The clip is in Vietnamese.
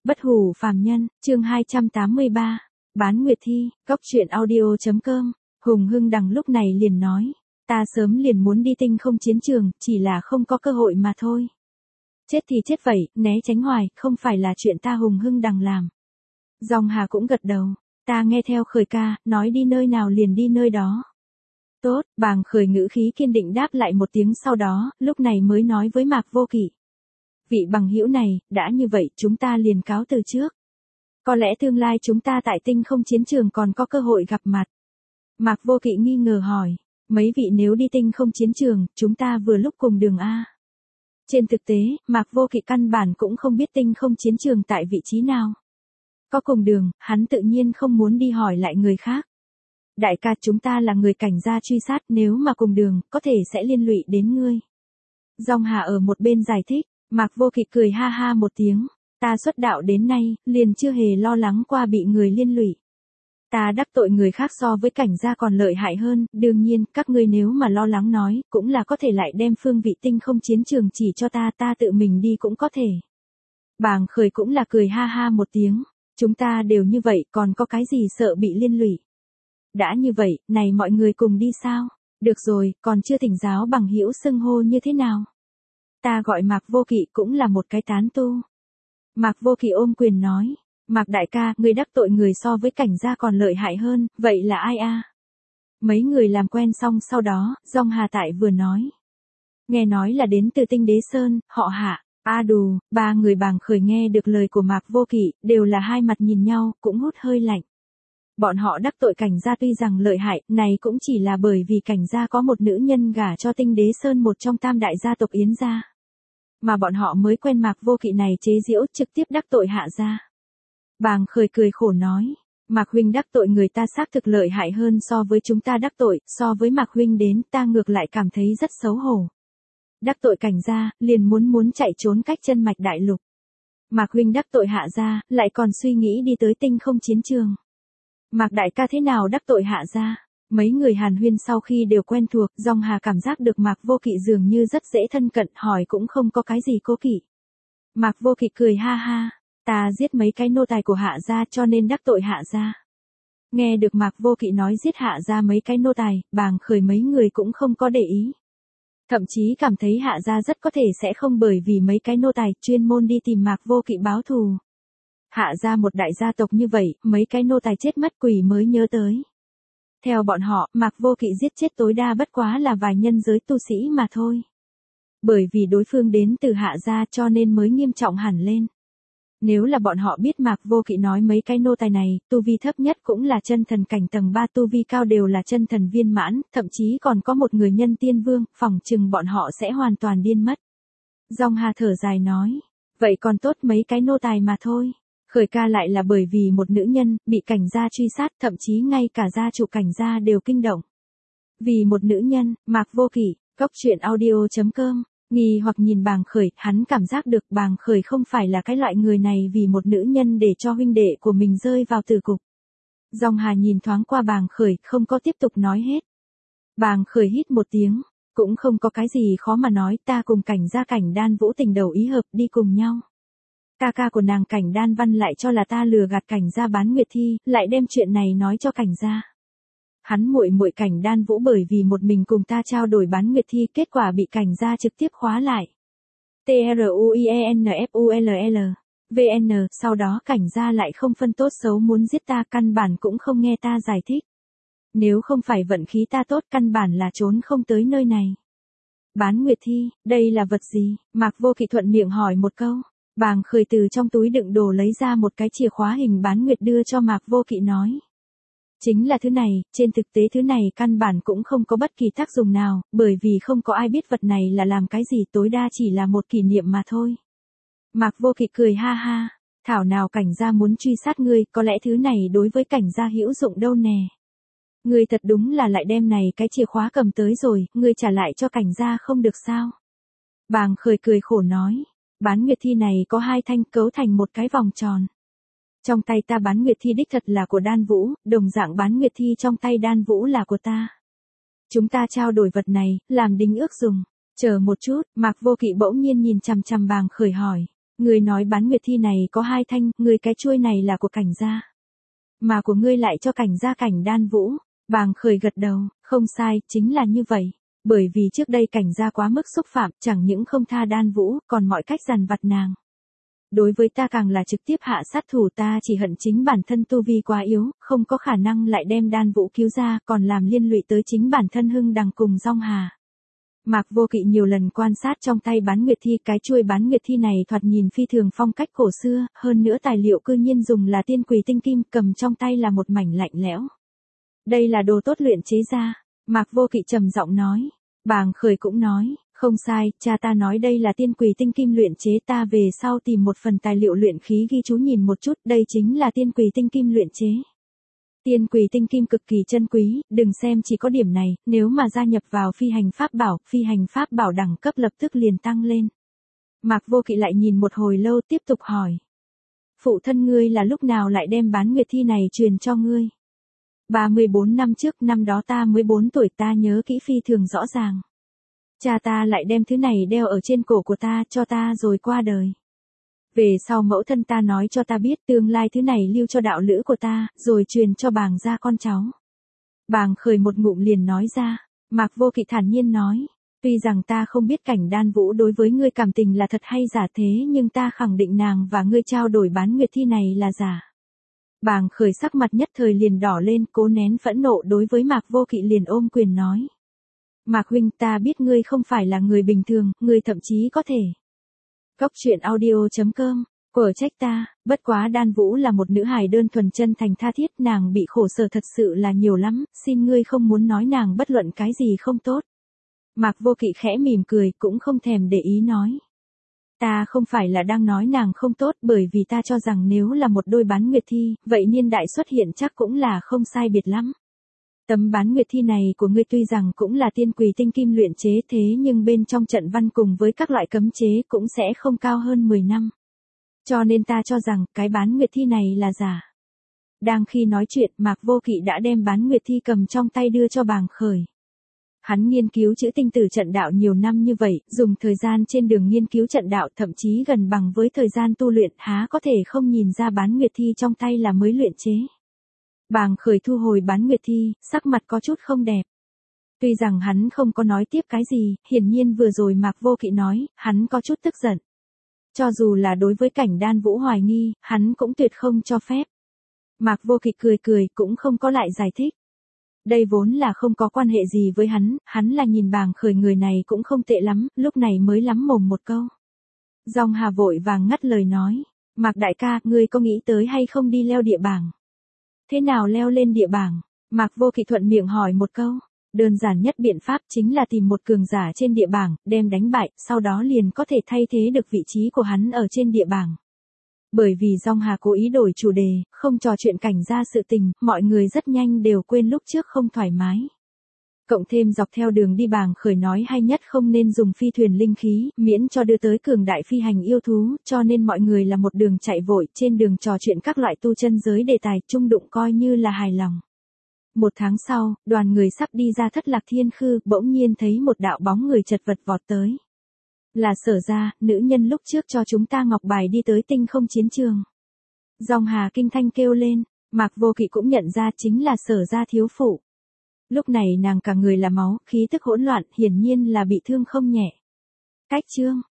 Bất hủ phàm nhân, chương 283. Bán Nguyệt Thi, Cốc truyện audio.com. Hùng Hưng Đằng lúc này liền nói, ta sớm liền muốn đi tinh không chiến trường, chỉ là không có cơ hội mà thôi. Chết thì chết vậy, né tránh hoài, không phải là chuyện ta Hùng Hưng Đằng làm. Dòng Hà cũng gật đầu, ta nghe theo Khởi ca, nói đi nơi nào liền đi nơi đó. Tốt, Bàng Khởi ngữ khí kiên định đáp lại một tiếng sau đó, lúc này mới nói với Mạc Vô Kỵ. Vị bằng hữu này, đã như vậy chúng ta liền cáo từ trước. Có lẽ tương lai chúng ta tại tinh không chiến trường còn có cơ hội gặp mặt. Mạc Vô Kỵ nghi ngờ hỏi, mấy vị nếu đi tinh không chiến trường, chúng ta vừa lúc cùng đường A. Trên thực tế, Mạc Vô Kỵ căn bản cũng không biết tinh không chiến trường tại vị trí nào. Có cùng đường, hắn tự nhiên không muốn đi hỏi lại người khác. Đại ca chúng ta là người cảnh gia truy sát, nếu mà cùng đường, có thể sẽ liên lụy đến ngươi. Dòng Hà ở một bên giải thích, Mạc Vô Kỵ cười ha ha một tiếng, ta xuất đạo đến nay, liền chưa hề lo lắng qua bị người liên lụy. Ta đắc tội người khác so với cảnh gia còn lợi hại hơn, đương nhiên, các ngươi nếu mà lo lắng nói, cũng là có thể lại đem phương vị tinh không chiến trường chỉ cho ta tự mình đi cũng có thể. Bàng Khởi cũng là cười ha ha một tiếng, chúng ta đều như vậy, còn có cái gì sợ bị liên lụy. Đã như vậy, này mọi người cùng đi sao? Được rồi, còn chưa thỉnh giáo bằng hữu xưng hô như thế nào? Ta gọi Mạc Vô Kỵ cũng là một cái tán tu. Mạc Vô Kỵ ôm quyền nói, Mạc đại ca, người đắc tội người so với cảnh gia còn lợi hại hơn, vậy là ai a? Mấy người làm quen xong sau đó, Dòng Hà tại vừa nói. Nghe nói là đến từ Tinh Đế Sơn, họ Hạ, a đù, ba người Bàng Khởi nghe được lời của Mạc Vô Kỵ, đều là hai mặt nhìn nhau, cũng hút hơi lạnh. Bọn họ đắc tội cảnh gia tuy rằng lợi hại, này cũng chỉ là bởi vì cảnh gia có một nữ nhân gả cho Tinh Đế Sơn một trong tam đại gia tộc Yến gia. Mà bọn họ mới quen Mạc Vô Kỵ này chế giễu trực tiếp đắc tội Hạ gia. Bàng Khởi cười khổ nói, Mạc huynh đắc tội người ta xác thực lợi hại hơn so với chúng ta đắc tội, so với Mạc huynh đến ta ngược lại cảm thấy rất xấu hổ. Đắc tội cảnh gia, liền muốn chạy trốn cách chân mạch đại lục. Mạc huynh đắc tội Hạ gia, lại còn suy nghĩ đi tới tinh không chiến trường. Mạc đại ca thế nào đắc tội Hạ gia? Mấy người hàn huyên sau khi đều quen thuộc, Dòng Hà cảm giác được Mạc Vô Kỵ dường như rất dễ thân cận, hỏi cũng không có cái gì cố kỵ. Mạc Vô Kỵ cười ha ha, ta giết mấy cái nô tài của Hạ gia cho nên đắc tội Hạ gia. Nghe được Mạc Vô Kỵ nói giết Hạ gia mấy cái nô tài, Bàng Khởi mấy người cũng không có để ý. Thậm chí cảm thấy Hạ gia rất có thể sẽ không bởi vì mấy cái nô tài chuyên môn đi tìm Mạc Vô Kỵ báo thù. Hạ gia một đại gia tộc như vậy, mấy cái nô tài chết mất quỷ mới nhớ tới. Theo bọn họ, Mạc Vô Kỵ giết chết tối đa bất quá là vài nhân giới tu sĩ mà thôi. Bởi vì đối phương đến từ Hạ gia cho nên mới nghiêm trọng hẳn lên. Nếu là bọn họ biết Mạc Vô Kỵ nói mấy cái nô tài này, tu vi thấp nhất cũng là chân thần cảnh tầng 3, tu vi cao đều là chân thần viên mãn, thậm chí còn có một người nhân tiên vương, phỏng chừng bọn họ sẽ hoàn toàn điên mất. Dòng Hà thở dài nói, vậy còn tốt mấy cái nô tài mà thôi. Khởi ca lại là bởi vì một nữ nhân, bị cảnh gia truy sát, thậm chí ngay cả gia chủ cảnh gia đều kinh động. Vì một nữ nhân, Mạc Vô Kỵ, Cốc truyện audio.com, nghi hoặc nhìn Bàng Khởi, hắn cảm giác được Bàng Khởi không phải là cái loại người này vì một nữ nhân để cho huynh đệ của mình rơi vào tử cục. Dòng Hà nhìn thoáng qua Bàng Khởi, không có tiếp tục nói hết. Bàng Khởi hít một tiếng, cũng không có cái gì khó mà nói, ta cùng cảnh gia Cảnh Đan Vũ tình đầu ý hợp đi cùng nhau. Ca ca của nàng Cảnh Đan Văn lại cho là ta lừa gạt cảnh gia bán Nguyệt Thi, lại đem chuyện này nói cho cảnh gia. Hắn muội Cảnh Đan Vũ bởi vì một mình cùng ta trao đổi bán Nguyệt Thi, kết quả bị cảnh gia trực tiếp khóa lại. TRUIENFULL. VN, sau đó cảnh gia lại không phân tốt xấu muốn giết ta, căn bản cũng không nghe ta giải thích. Nếu không phải vận khí ta tốt, căn bản là trốn không tới nơi này. Bán Nguyệt Thi, đây là vật gì? Mạc Vô Kỵ thuận miệng hỏi một câu. Bàng Khởi từ trong túi đựng đồ lấy ra một cái chìa khóa hình bán nguyệt đưa cho Mạc Vô Kỵ nói. Chính là thứ này, trên thực tế thứ này căn bản cũng không có bất kỳ tác dụng nào, bởi vì không có ai biết vật này là làm cái gì, tối đa chỉ là một kỷ niệm mà thôi. Mạc Vô Kỵ cười ha ha, thảo nào cảnh gia muốn truy sát ngươi, có lẽ thứ này đối với cảnh gia hữu dụng đâu nè. Ngươi thật đúng là lại đem này cái chìa khóa cầm tới rồi, ngươi trả lại cho cảnh gia không được sao? Bàng Khởi cười khổ nói. Bán Nguyệt Thi này có hai thanh cấu thành một cái vòng tròn. Trong tay ta bán Nguyệt Thi đích thật là của Đan Vũ, đồng dạng bán Nguyệt Thi trong tay Đan Vũ là của ta. Chúng ta trao đổi vật này, làm đính ước dùng. Chờ một chút, Mạc Vô Kỵ bỗng nhiên nhìn chằm chằm Bàng Khởi hỏi. Ngươi nói bán nguyệt thi này có 2 thanh, ngươi cái chuôi này là của Cảnh gia. Mà của ngươi lại cho Cảnh gia Cảnh Đan Vũ. Bàng Khởi gật đầu, không sai, chính là như vậy. Bởi vì trước đây Cảnh gia quá mức xúc phạm, chẳng những không tha Đan Vũ, còn mọi cách dằn vặt nàng. Đối với ta càng là trực tiếp hạ sát thủ, ta chỉ hận chính bản thân tu vi quá yếu, không có khả năng lại đem Đan Vũ cứu ra, còn làm liên lụy tới chính bản thân Hưng Đằng cùng Dong Hà. Mạc Vô Kỵ nhiều lần quan sát trong tay bán nguyệt thi, cái chuôi bán nguyệt thi này thoạt nhìn phi thường phong cách cổ xưa, hơn nữa tài liệu cư nhiên dùng là tiên quỳ tinh kim, cầm trong tay là một mảnh lạnh lẽo. Đây là đồ tốt luyện chế ra, Mạc Vô Kỵ trầm giọng nói. Bàng Khởi cũng nói, không sai, cha ta nói đây là tiên quỳ tinh kim luyện chế, ta về sau tìm một phần tài liệu luyện khí ghi chú nhìn một chút, đây chính là tiên quỳ tinh kim luyện chế. Tiên quỳ tinh kim cực kỳ chân quý, đừng xem chỉ có điểm này, nếu mà gia nhập vào phi hành pháp bảo đẳng cấp lập tức liền tăng lên. Mạc Vô Kỵ lại nhìn một hồi lâu tiếp tục hỏi. Phụ thân ngươi là lúc nào lại đem bán nguyệt thi này truyền cho ngươi? 34 năm trước, năm đó ta mới 4 tuổi, ta nhớ kỹ phi thường rõ ràng. Cha ta lại đem thứ này đeo ở trên cổ của ta, cho ta rồi qua đời. Về sau mẫu thân ta nói cho ta biết tương lai thứ này lưu cho đạo lữ của ta, rồi truyền cho Bàng gia con cháu. Bàng Khởi một ngụm liền nói ra, Mạc Vô Kỵ thản nhiên nói, tuy rằng ta không biết Cảnh Đan Vũ đối với ngươi cảm tình là thật hay giả, thế nhưng ta khẳng định nàng và ngươi trao đổi bán nguyệt thi này là giả. Bàng Khởi sắc mặt nhất thời liền đỏ lên, cố nén phẫn nộ đối với Mạc Vô Kỵ liền ôm quyền nói. Mạc huynh, ta biết ngươi không phải là người bình thường, ngươi thậm chí có thể. Cốc truyện audio.com, quở trách ta, bất quá Đan Vũ là một nữ hài đơn thuần chân thành tha thiết, nàng bị khổ sở thật sự là nhiều lắm, xin ngươi không muốn nói nàng bất luận cái gì không tốt. Mạc Vô Kỵ khẽ mỉm cười, cũng không thèm để ý nói. Ta không phải là đang nói nàng không tốt, bởi vì ta cho rằng nếu là một đôi bán nguyệt thi, vậy niên đại xuất hiện chắc cũng là không sai biệt lắm. Tấm bán nguyệt thi này của ngươi tuy rằng cũng là tiên quỳ tinh kim luyện chế, thế nhưng bên trong trận văn cùng với các loại cấm chế cũng sẽ không cao hơn 10 năm. Cho nên ta cho rằng cái bán nguyệt thi này là giả. Đang khi nói chuyện, Mạc Vô Kỵ đã đem bán nguyệt thi cầm trong tay đưa cho Bàng Khởi. Hắn nghiên cứu chữ tinh tử trận đạo nhiều năm như vậy, dùng thời gian trên đường nghiên cứu trận đạo thậm chí gần bằng với thời gian tu luyện, há có thể không nhìn ra bán nguyệt thi trong tay là mới luyện chế. Bàng Khởi thu hồi bán nguyệt thi, sắc mặt có chút không đẹp. Tuy rằng hắn không có nói tiếp cái gì, hiển nhiên vừa rồi Mạc Vô Kỵ nói, hắn có chút tức giận. Cho dù là đối với Cảnh Đan Vũ hoài nghi, hắn cũng tuyệt không cho phép. Mạc Vô Kỵ cười cười, cũng không có lại giải thích. Đây vốn là không có quan hệ gì với hắn là nhìn Bàng Khởi người này cũng không tệ lắm, lúc này mới lắm mồm một câu. Dong Hà vội vàng ngắt lời nói, Mạc đại ca, ngươi có nghĩ tới hay không đi leo địa bảng? Thế nào leo lên địa bảng? Mạc Vô Kỵ thuận miệng hỏi một câu. Đơn giản nhất biện pháp chính là tìm một cường giả trên địa bảng, đem đánh bại, sau đó liền có thể thay thế được vị trí của hắn ở trên địa bảng. Bởi vì Dong Hà cố ý đổi chủ đề, không trò chuyện Cảnh gia sự tình, mọi người rất nhanh đều quên lúc trước không thoải mái. Cộng thêm dọc theo đường đi Bàng Khởi nói hay nhất không nên dùng phi thuyền linh khí, miễn cho đưa tới cường đại phi hành yêu thú, cho nên mọi người là một đường chạy vội, trên đường trò chuyện các loại tu chân giới đề tài, chung đụng coi như là hài lòng. 1 tháng sau, đoàn người sắp đi ra Thất Lạc Thiên Khư, bỗng nhiên thấy một đạo bóng người chật vật vọt tới. Là Sở gia, nữ nhân lúc trước cho chúng ta ngọc bài đi tới tinh không chiến trường. Dong Hà kinh thanh kêu lên, Mạc Vô Kỵ cũng nhận ra chính là Sở gia thiếu phụ. Lúc này nàng cả người là máu, khí tức hỗn loạn, hiển nhiên là bị thương không nhẹ. Cách chương